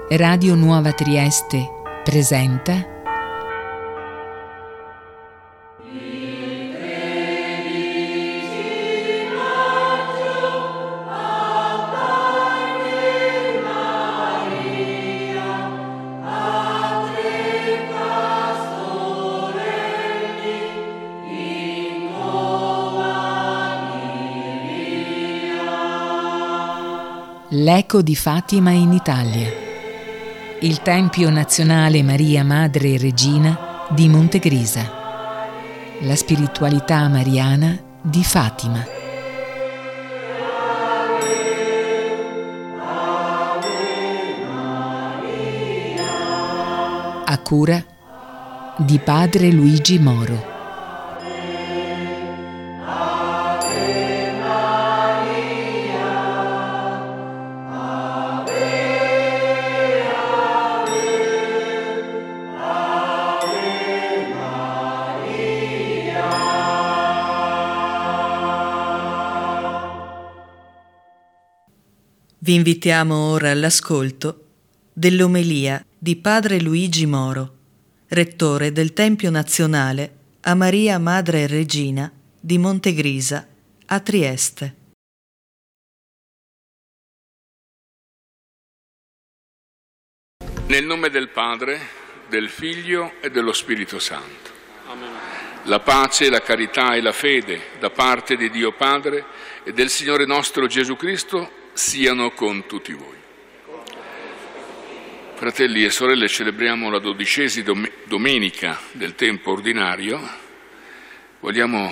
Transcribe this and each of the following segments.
Radio Nuova Trieste presenta L'eco di Fatima in Italia. Il Tempio Nazionale Maria Madre e Regina di Montegrisa. La spiritualità mariana di Fatima. A cura di padre Luigi Moro. Vi invitiamo ora all'ascolto dell'omelia di padre Luigi Moro, rettore del Tempio Nazionale a Maria Madre e Regina di Montegrisa, a Trieste. Nel nome del Padre, del Figlio e dello Spirito Santo. Amen. La pace, la carità e la fede da parte di Dio Padre e del Signore nostro Gesù Cristo siano con tutti voi. Fratelli e sorelle, celebriamo la 12ª domenica del tempo ordinario. Vogliamo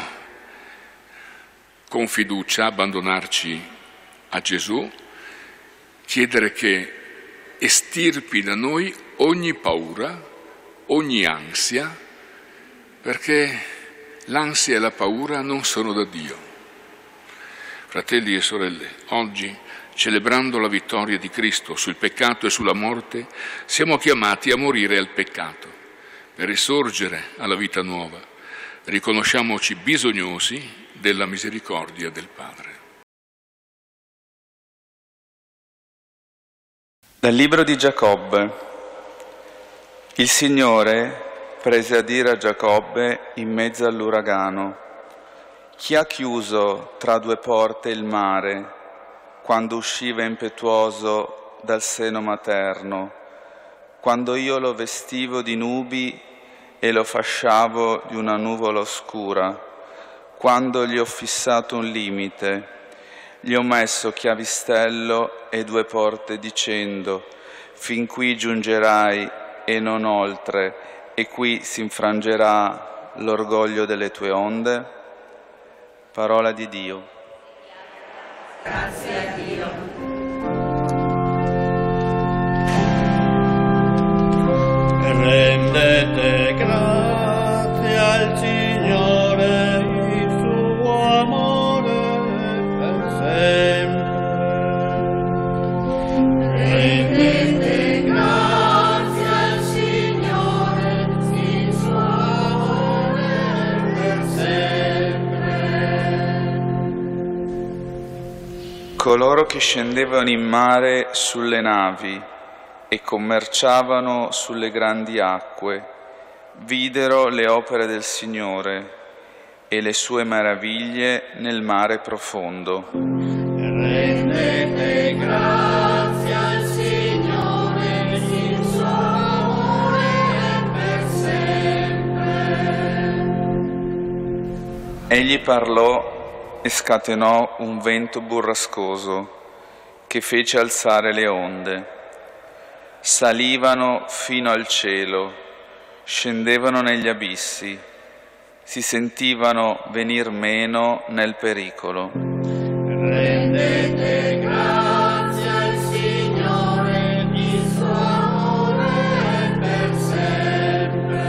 con fiducia abbandonarci a Gesù, chiedere che estirpi da noi ogni paura, ogni ansia, perché l'ansia e la paura non sono da Dio. Fratelli e sorelle, oggi, celebrando la vittoria di Cristo sul peccato e sulla morte, siamo chiamati a morire al peccato, per risorgere alla vita nuova. Riconosciamoci bisognosi della misericordia del Padre. Dal libro di Giacobbe. Il Signore prese a dire a Giacobbe in mezzo all'uragano: chi ha chiuso tra due porte il mare quando usciva impetuoso dal seno materno, quando io lo vestivo di nubi e lo fasciavo di una nuvola oscura, quando gli ho fissato un limite, gli ho messo chiavistello e due porte dicendo: fin qui giungerai e non oltre, e qui si infrangerà l'orgoglio delle tue onde? Parola di Dio. Grazie a Dio. Rendete grazie al Signore, il suo amore per sempre. Rendete grazie al Signore, il suo amore per sempre. Coloro che scendevano in mare sulle navi e commerciavano sulle grandi acque, videro le opere del Signore e le sue meraviglie nel mare profondo. Rendete grazie al Signore, il suo amore per sempre. Egli parlò e scatenò un vento burrascoso che fece alzare le onde. Salivano fino al cielo, scendevano negli abissi, si sentivano venir meno nel pericolo. Rendete grazie al Signore, il suo amore per sempre.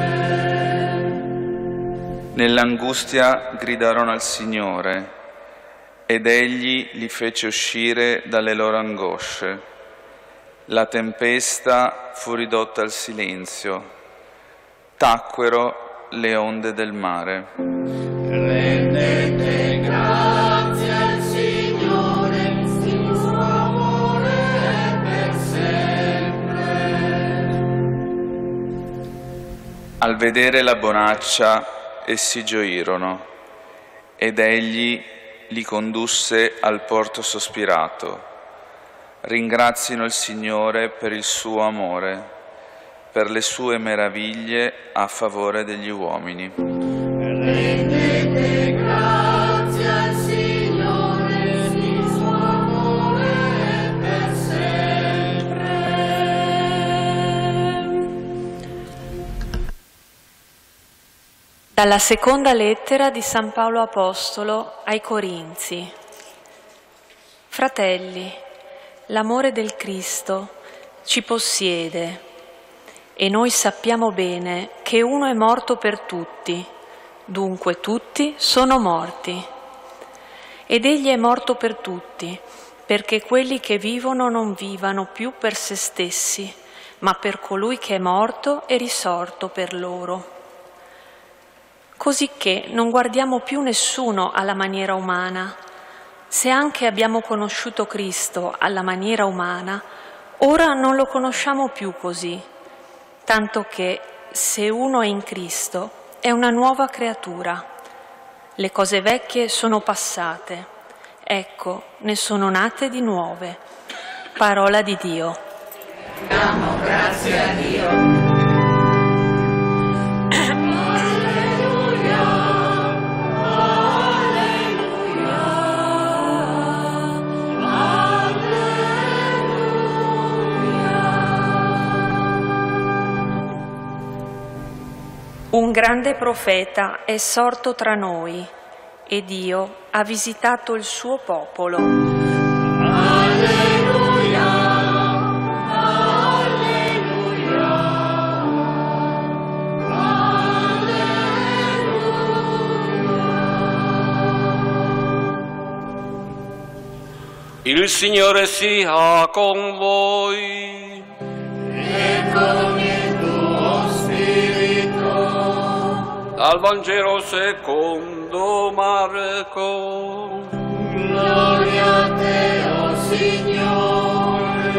Nell'angustia gridarono al Signore ed Egli li fece uscire dalle loro angosce. La tempesta fu ridotta al silenzio, tacquero le onde del mare. Rendete grazie al Signore, il suo amore per sempre. Al vedere la bonaccia essi gioirono, ed egli li condusse al porto sospirato. Ringrazino il Signore per il suo amore, per le sue meraviglie a favore degli uomini. Rendete grazie al Signore, il suo amore è per sempre. Dalla seconda lettera di San Paolo Apostolo ai Corinzi. Fratelli, l'amore del Cristo ci possiede e noi sappiamo bene che uno è morto per tutti, dunque tutti sono morti. Ed egli è morto per tutti, perché quelli che vivono non vivano più per se stessi, ma per colui che è morto e risorto per loro. Cosicché non guardiamo più nessuno alla maniera umana. Se anche abbiamo conosciuto Cristo alla maniera umana, ora non lo conosciamo più così, tanto che se uno è in Cristo è una nuova creatura. Le cose vecchie sono passate, ecco, ne sono nate di nuove. Parola di Dio. Diamo grazie a Dio. Un grande profeta è sorto tra noi e Dio ha visitato il suo popolo. Alleluia, alleluia, alleluia. Il Signore sia con voi. E con il tuo spirito. Dal Vangelo secondo Marco. Gloria a te, o Signore.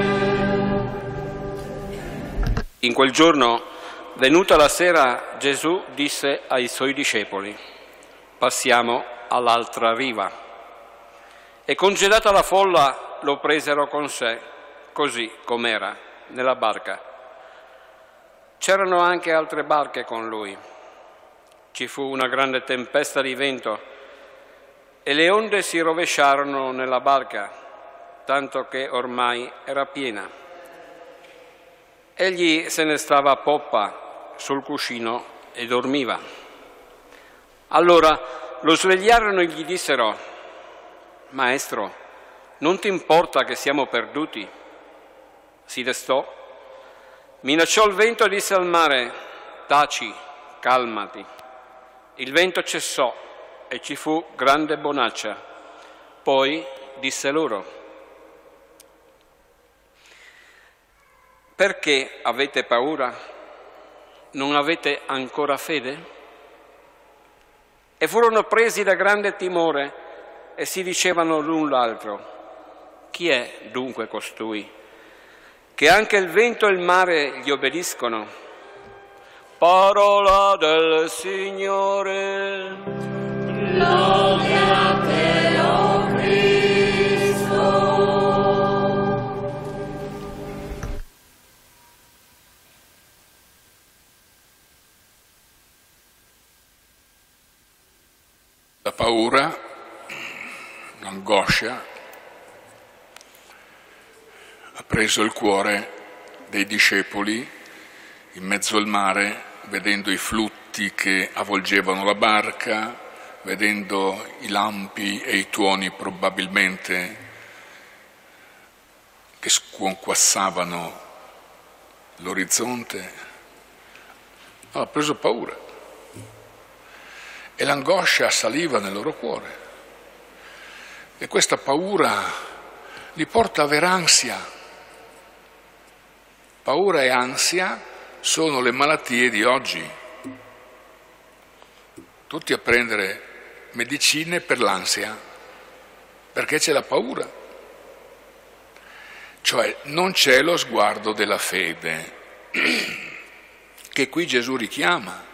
In quel giorno, venuta la sera, Gesù disse ai suoi discepoli: passiamo all'altra riva. E congedata la folla lo presero con sé, così com'era, nella barca. C'erano anche altre barche con lui. Ci fu una grande tempesta di vento e le onde si rovesciarono nella barca, tanto che ormai era piena. Egli se ne stava a poppa sul cuscino e dormiva. Allora lo svegliarono e gli dissero: Maestro, non ti importa che siamo perduti? Si destò, minacciò il vento e disse al mare: taci, calmati. Il vento cessò e ci fu grande bonaccia. Poi disse loro: perché avete paura? Non avete ancora fede? E furono presi da grande timore e si dicevano l'un l'altro: chi è dunque costui, che anche il vento e il mare gli obbediscono? Parola del Signore. Lode a te, o Cristo. La paura, l'angoscia ha preso il cuore dei discepoli in mezzo al mare, vedendo i flutti che avvolgevano la barca, vedendo i lampi e i tuoni probabilmente che sconquassavano l'orizzonte. Ha preso paura e l'angoscia saliva nel loro cuore. E questa paura li porta a avere ansia. Paura e ansia sono le malattie di oggi. Tutti a prendere medicine per l'ansia, perché c'è la paura. Cioè non c'è lo sguardo della fede. che qui Gesù richiama,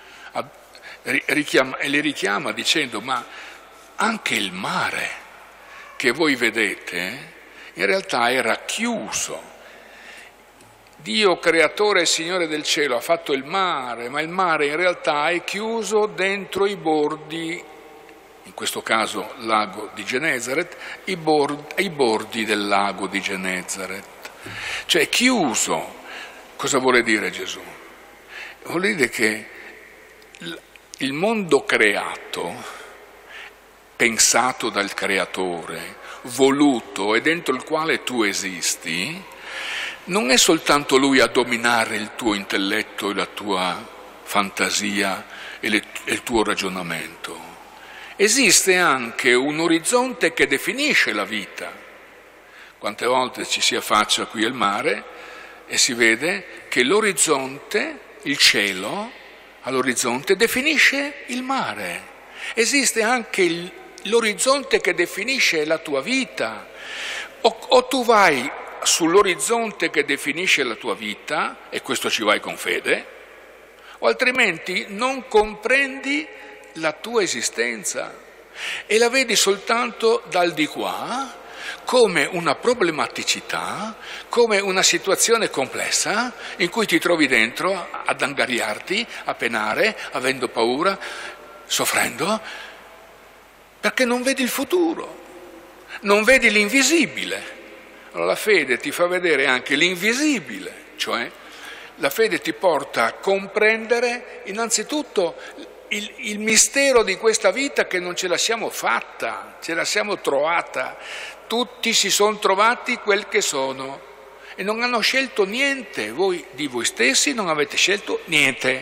e li richiama dicendo: ma anche il mare che voi vedete in realtà era chiuso. Dio creatore e Signore del cielo ha fatto il mare, ma il mare in realtà è chiuso dentro i bordi, in questo caso lago di Genesaret, i bordi del lago di Genesaret. Cioè è chiuso. Cosa vuole dire Gesù? Vuole dire che il mondo creato, pensato dal creatore, voluto e dentro il quale tu esisti, non è soltanto lui a dominare il tuo intelletto e la tua fantasia e il tuo ragionamento. Esiste anche un orizzonte che definisce la vita. Quante volte ci si affaccia qui al mare e si vede che l'orizzonte, il cielo, all'orizzonte definisce il mare. Esiste anche l'orizzonte che definisce la tua vita. O tu vai sull'orizzonte che definisce la tua vita, e questo ci vai con fede, o altrimenti non comprendi la tua esistenza e la vedi soltanto dal di qua, come una problematicità, come una situazione complessa in cui ti trovi dentro ad angariarti, a penare, avendo paura, soffrendo, perché non vedi il futuro, non vedi l'invisibile. Allora la fede ti fa vedere anche l'invisibile, cioè la fede ti porta a comprendere innanzitutto il mistero di questa vita, che non ce la siamo fatta, ce la siamo trovata. Tutti si sono trovati quel che sono e non hanno scelto niente. Voi di voi stessi non avete scelto niente.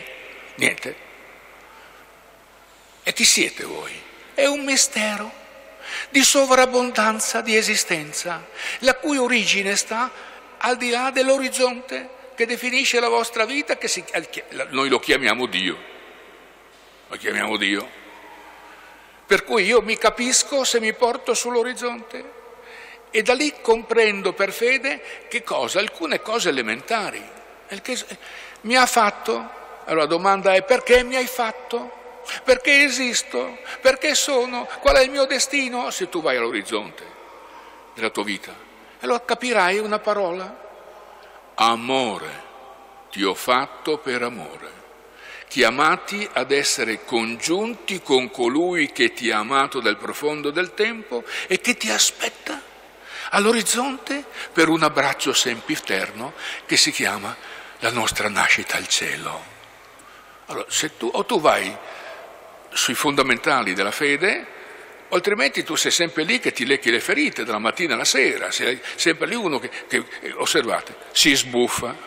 E chi siete voi? È un mistero di sovrabbondanza di esistenza, la cui origine sta al di là dell'orizzonte che definisce la vostra vita, noi lo chiamiamo Dio. Lo chiamiamo Dio. Per cui io mi capisco se mi porto sull'orizzonte e da lì comprendo per fede che cosa? Alcune cose elementari. Mi ha fatto. Allora la domanda è: perché mi hai fatto? Perché esisto? Perché sono? Qual è il mio destino? Se tu vai all'orizzonte della tua vita, allora capirai una parola: amore. Ti ho fatto per amore, chiamati ad essere congiunti con colui che ti ha amato dal profondo del tempo e che ti aspetta all'orizzonte per un abbraccio sempiterno che si chiama la nostra nascita al cielo. Allora, se tu vai sui fondamentali della fede, altrimenti tu sei sempre lì che ti lecchi le ferite dalla mattina alla sera, sei sempre lì uno che osservate, si sbuffa,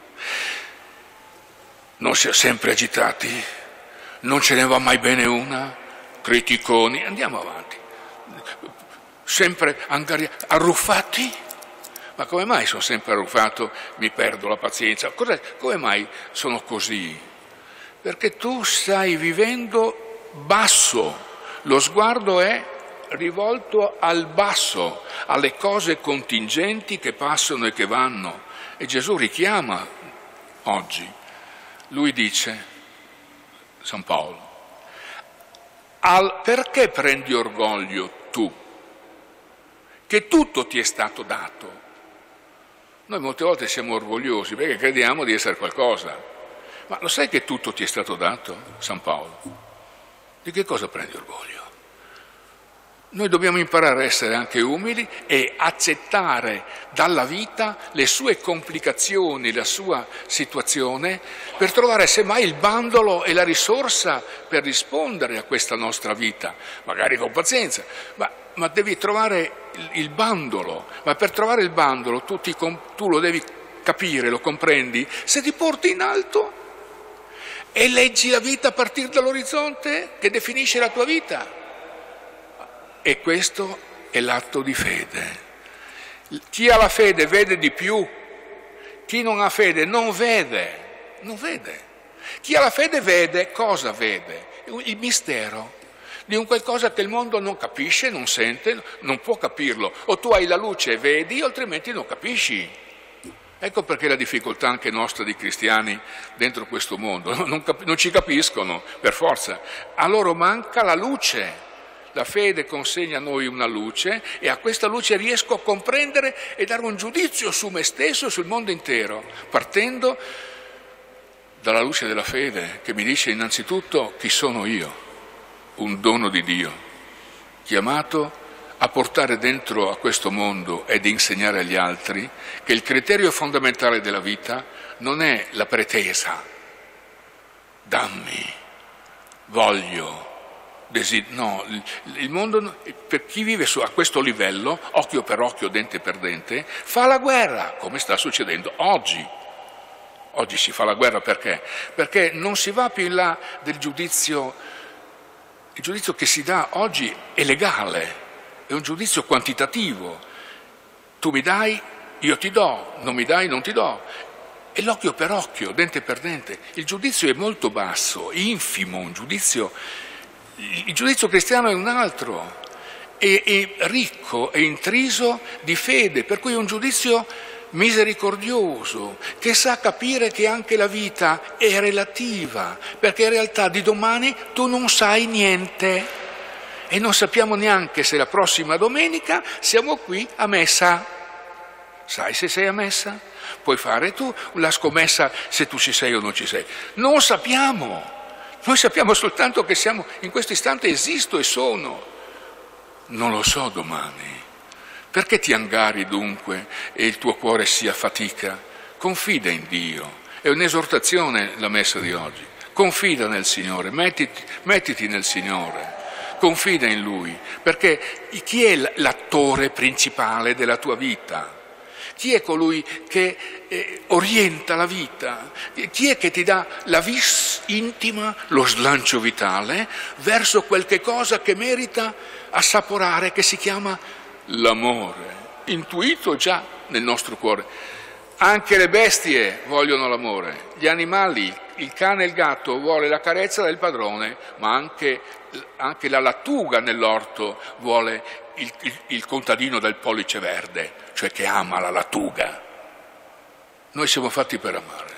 non si è sempre agitati, non ce ne va mai bene una, criticoni, andiamo avanti, sempre arruffati. Ma come mai sono sempre arruffato? Mi perdo la pazienza. Come mai sono così? Perché tu stai vivendo basso, lo sguardo è rivolto al basso, alle cose contingenti che passano e che vanno. E Gesù richiama oggi, lui dice, San Paolo, perché prendi orgoglio tu? Che tutto ti è stato dato. Noi molte volte siamo orgogliosi perché crediamo di essere qualcosa, ma lo sai che tutto ti è stato dato, San Paolo? Di che cosa prendi orgoglio? Noi dobbiamo imparare a essere anche umili e accettare dalla vita le sue complicazioni, la sua situazione, per trovare semmai il bandolo e la risorsa per rispondere a questa nostra vita, magari con pazienza, ma devi trovare il bandolo. Ma per trovare il bandolo tu lo devi capire, lo comprendi, se ti porti in alto e leggi la vita a partire dall'orizzonte che definisce la tua vita. E questo è l'atto di fede. Chi ha la fede vede di più, chi non ha fede non vede. Chi ha la fede vede, cosa vede? Il mistero di un qualcosa che il mondo non capisce, non sente, non può capirlo. O tu hai la luce e vedi, altrimenti non capisci. Ecco perché la difficoltà anche nostra di cristiani dentro questo mondo, non ci capiscono per forza, a loro manca la luce. La fede consegna a noi una luce e a questa luce riesco a comprendere e dare un giudizio su me stesso e sul mondo intero, partendo dalla luce della fede che mi dice innanzitutto chi sono io, un dono di Dio, chiamato a portare dentro a questo mondo ed insegnare agli altri che il criterio fondamentale della vita non è la pretesa, dammi, voglio, no, il mondo per chi vive a questo livello, occhio per occhio, dente per dente, fa la guerra, come sta succedendo oggi. Oggi si fa la guerra perché? Perché non si va più in là del giudizio. Il giudizio che si dà oggi è legale, è un giudizio quantitativo. Tu mi dai, io ti do, non mi dai, non ti do. E l'occhio per occhio, dente per dente. Il giudizio è molto basso, infimo, il giudizio cristiano è un altro, è ricco, è intriso di fede, per cui è un giudizio misericordioso, che sa capire che anche la vita è relativa, perché in realtà di domani tu non sai niente e non sappiamo neanche se la prossima domenica siamo qui a messa. Sai se sei a messa? Puoi fare tu la scommessa se tu ci sei o non ci sei. Non sappiamo. Noi sappiamo soltanto che siamo, in questo istante esisto e sono. Non lo so domani. Perché ti angari dunque e il tuo cuore si affatica? Confida in Dio. È un'esortazione la messa di oggi. Confida nel Signore, mettiti nel Signore. Confida in Lui. Perché chi è l'attore principale della tua vita? Chi è colui che orienta la vita? Chi è che ti dà la vis intima, lo slancio vitale, verso qualche cosa che merita assaporare, che si chiama l'amore, intuito già nel nostro cuore. Anche le bestie vogliono l'amore, gli animali, il cane e il gatto vuole la carezza del padrone, ma anche la lattuga nell'orto vuole il contadino del pollice verde, cioè che ama la lattuga. Noi siamo fatti per amare.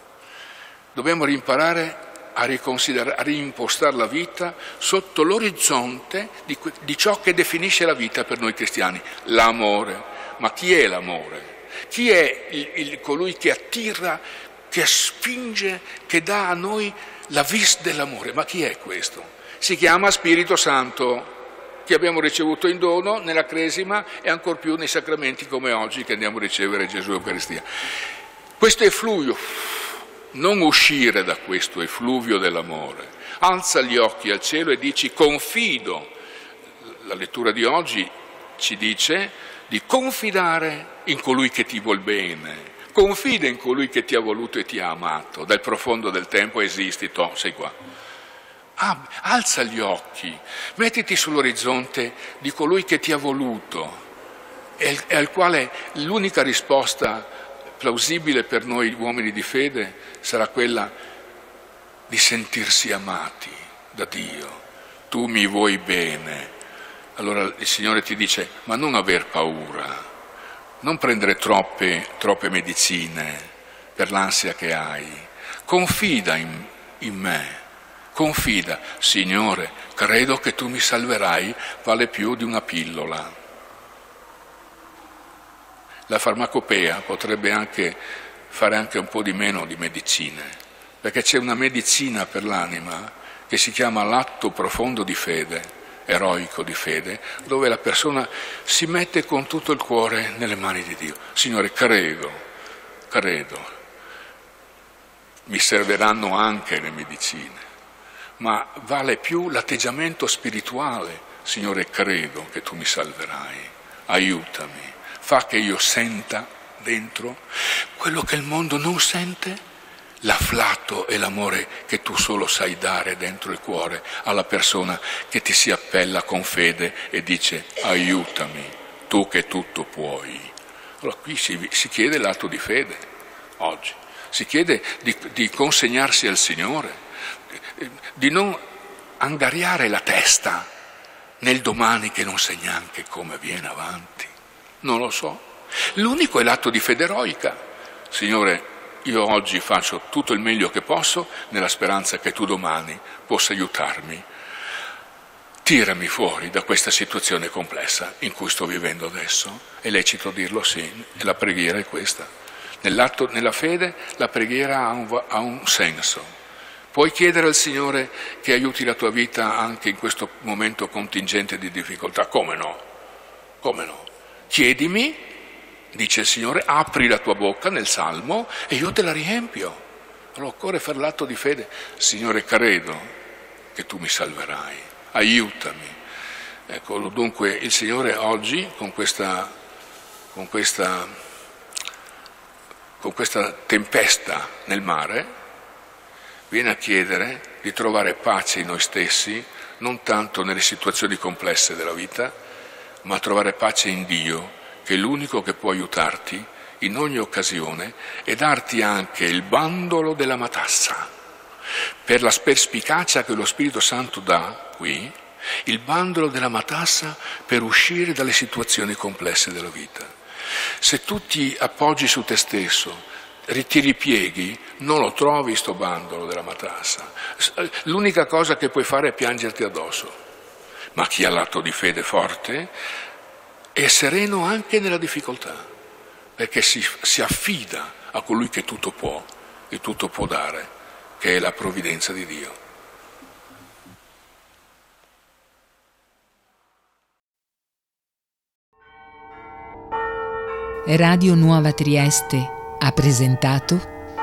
Dobbiamo imparare a riconsiderare, a reimpostare la vita sotto l'orizzonte di ciò che definisce la vita per noi cristiani, l'amore. Ma chi è l'amore? Chi è colui che attira, che spinge, che dà a noi la vis dell'amore? Ma chi è questo? Si chiama Spirito Santo, che abbiamo ricevuto in dono nella Cresima e ancor più nei sacramenti come oggi che andiamo a ricevere Gesù Eucaristia. Questo effluvio, non uscire da questo effluvio dell'amore. Alza gli occhi al cielo e dici confido. La lettura di oggi ci dice di confidare in colui che ti vuol bene. Confida in colui che ti ha voluto e ti ha amato. Dal profondo del tempo esisti, sei qua. Alza gli occhi, mettiti sull'orizzonte di colui che ti ha voluto e al quale l'unica risposta plausibile per noi uomini di fede sarà quella di sentirsi amati da Dio. Tu mi vuoi bene. Allora il Signore ti dice, ma non aver paura, non prendere troppe medicine per l'ansia che hai, confida in me. Confida, Signore, credo che tu mi salverai, vale più di una pillola. La farmacopea potrebbe anche fare anche un po' di meno di medicine, perché c'è una medicina per l'anima che si chiama l'atto profondo di fede, eroico di fede, dove la persona si mette con tutto il cuore nelle mani di Dio. Signore, credo, mi serviranno anche le medicine. Ma vale più l'atteggiamento spirituale. Signore, credo che tu mi salverai, aiutami, fa che io senta dentro quello che il mondo non sente, l'afflato e l'amore che tu solo sai dare dentro il cuore alla persona che ti si appella con fede e dice aiutami, tu che tutto puoi. Allora qui si chiede l'atto di fede oggi, si chiede di consegnarsi al Signore, di non angariare la testa nel domani che non sai neanche come viene avanti. Non lo so. L'unico è l'atto di fede eroica. Signore, io oggi faccio tutto il meglio che posso nella speranza che tu domani possa aiutarmi. Tirami fuori da questa situazione complessa in cui sto vivendo adesso. È lecito dirlo, sì, e la preghiera è questa. Nella fede la preghiera ha un senso. Puoi chiedere al Signore che aiuti la tua vita anche in questo momento contingente di difficoltà. Come no? Come no? Chiedimi, dice il Signore, apri la tua bocca nel Salmo e io te la riempio. Allora occorre fare l'atto di fede. Signore, credo che tu mi salverai, aiutami. Ecco, dunque il Signore oggi con questa tempesta nel mare viene a chiedere di trovare pace in noi stessi, non tanto nelle situazioni complesse della vita, ma trovare pace in Dio, che è l'unico che può aiutarti in ogni occasione e darti anche il bandolo della matassa. Per la perspicacia che lo Spirito Santo dà qui, il bandolo della matassa per uscire dalle situazioni complesse della vita. Se tu ti appoggi su te stesso, ti ripieghi, non lo trovi sto bandolo della matassa. L'unica cosa che puoi fare è piangerti addosso. Ma chi ha l'atto di fede forte è sereno anche nella difficoltà, perché si affida a colui che tutto può e tutto può dare, che è la provvidenza di Dio. Radio Nuova Trieste ha presentato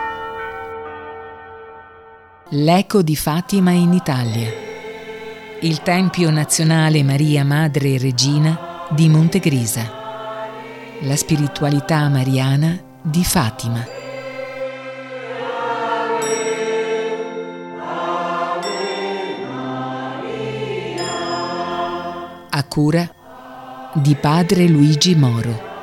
L'Eco di Fatima in Italia, il Tempio Nazionale Maria Madre e Regina di Montegrisa, la spiritualità mariana di Fatima. A cura di Padre Luigi Moro.